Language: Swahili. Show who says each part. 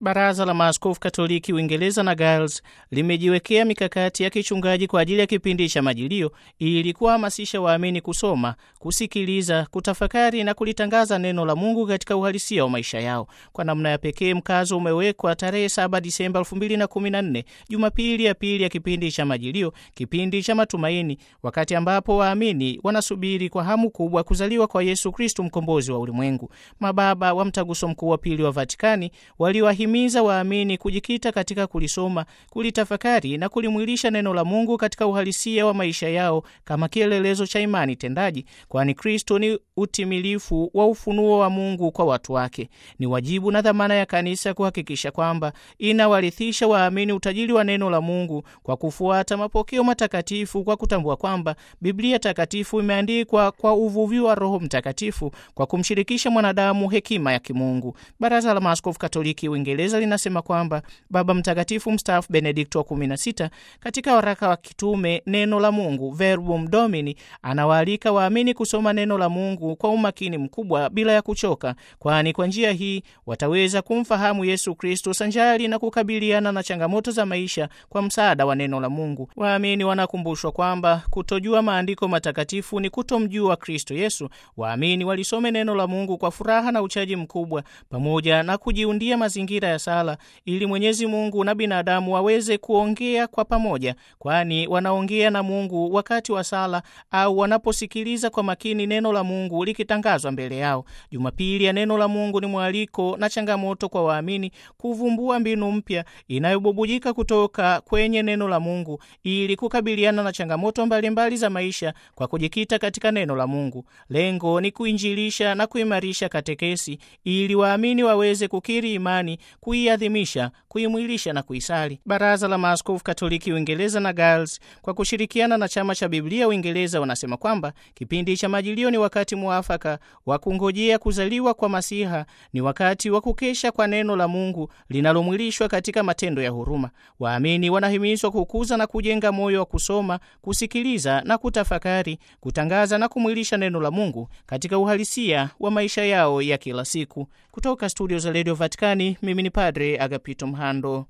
Speaker 1: Baraza la Maaskofu Katoliki Uingereza na Gales limejiwekea mikakati ya kichungaji kwa ajili ya kipindi cha Majilio ili kuhamasisha waamini kusoma, kusikiliza, kutafakari na kulitangaza neno la Mungu katika uhalisia wa maisha yao. Kwa namna ya pekee mkazo umewekwa tarehe 7 Disemba 2014, Jumapili ya pili ya kipindi cha Majilio, kipindi cha matumaini, wakati ambapo waamini wanasubiri kwa hamu kubwa kuzaliwa kwa Yesu Kristo, mkombozi wa ulimwengu. Mababa wa Mtaguso Mkuu wa Pili wa Vatikani waliwahimiza waamini kujikita katika kulisoma, kulitafakari na kulimwilisha neno la Mungu katika uhalisia wa maisha yao kama kielelezo cha imani tendaji, kwani Kristo ni utimilifu wa ufunuo wa Mungu kwa watu wake. Ni wajibu na dhamana ya kanisa kuhakikisha kwamba inawarithisha waamini utajiri wa neno la Mungu kwa kufuata mapokeo matakatifu, kwa kutambua kwamba Biblia takatifu imeandikwa kwa uvuvio wa Roho Mtakatifu kwa kumshirikisha mwanadamu hekima ya kimungu. Baraza la Maaskofu Katoliki Uingereza linasema kwamba Baba Mtakatifu mstaafu Benedikto wa 16 katika waraka wa kitume Neno la Mungu, Verbum Domini, anawaalika waamini kusoma neno la Mungu kwa umakini mkubwa bila ya kuchoka, kwani kwa njia hii wataweza kumfahamu Yesu Kristo sanjari na kukabiliana na changamoto za maisha kwa msaada wa neno la Mungu. Waamini wanakumbushwa kwamba kutojua maandiko matakatifu ni kutomjua Kristo Yesu. Waamini walisome neno la Mungu kwa furaha na uchaji mkubwa, pamoja na kujiundia mazingira ya sala ili Mwenyezi Mungu na binadamu waweze kuongea kwa pamoja, kwani wanaongea na Mungu wakati wa sala au wanaposikiliza kwa makini neno la Mungu likitangazwa mbele yao. Jumapili ya neno la Mungu ni mwaliko na changamoto kwa waamini kuvumbua mbinu mpya inayobubujika kutoka kwenye neno la Mungu ili kukabiliana na changamoto mbalimbali za maisha kwa kujikita katika neno la Mungu. Lengo ni kuinjilisha na kuimarisha katekesi ili waamini waweze kukiri imani, kuiadhimisha, kuimwilisha na kuisali. Baraza la Maaskofu Katoliki Uingereza na Gales kwa kushirikiana na Chama cha Biblia Uingereza wanasema kwamba kipindi cha Majilio ni wakati muafaka wa kungojea kuzaliwa kwa Masiha, ni wakati wa kukesha kwa neno la Mungu linalomwilishwa katika matendo ya huruma. Waamini wanahimizwa kukuza na kujenga moyo wa kusoma, kusikiliza na kutafakari, kutangaza na kumwilisha neno la Mungu katika uhalisia wa maisha yao ya kila siku. Kutoka studio za Radio Vatikani, mimi ni Padre Agapito Mhando.